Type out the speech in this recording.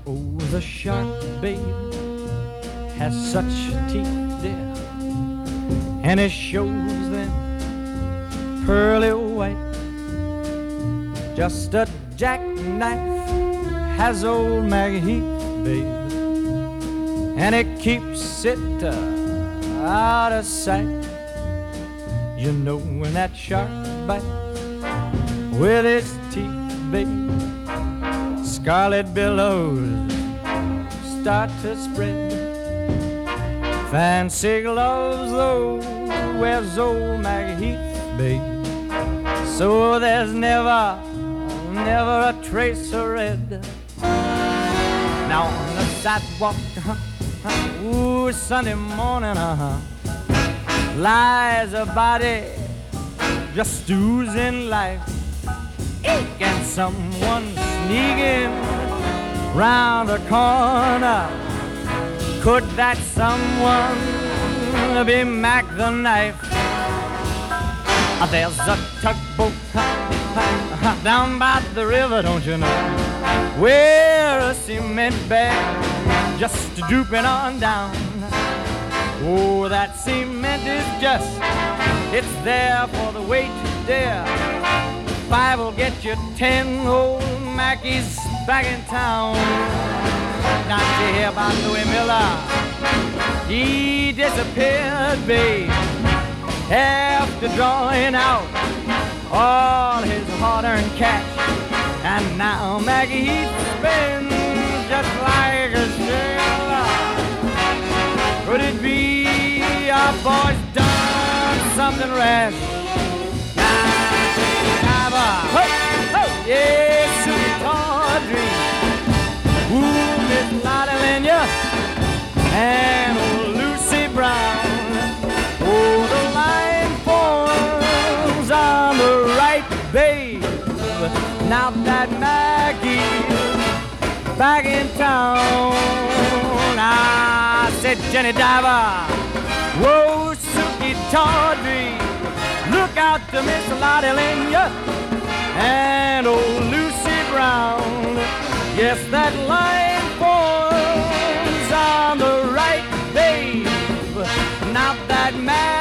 Oh, the shark, babe, has such teeth, dear, and it shows them pearly white. Just a jackknife has old Maggie Heath, babe, and it keeps it out of sight. You know when that shark bites with its teeth, babe, scarlet billows start to spread. Fancy gloves, though, wears old Maggie Heath, babe, so there's never a trace of red. Now on the sidewalk, ooh, Sunday morning, lies a body just oozing life. And someone sneaking round the corner. Could that someone be Mac the Knife? There's a tugboat down by the river, don't you know, where a cement bag just drooping on down. Oh, that cement is just, it's there for the weight to dare. 5 will get you 10 old Mackies back in town. Not to hear about Louis Miller, he disappeared, babe, after drawing out all his hard-earned cash. And now Maggie Heath spins just like a sailor. Could it be our boy's done something rash? Yes, sweet Audrey, ooh, Miss Lottie Lenya and old Lucy Brown. Oh, the line forms on the right, babe. Now that Maggie's back in town. I said, Jenny Diver, whoa, Suki Tawdry, look out to Miss Lottie Lenya and old Lucy Brown. Yes, that line forms on the right, babe. Now that man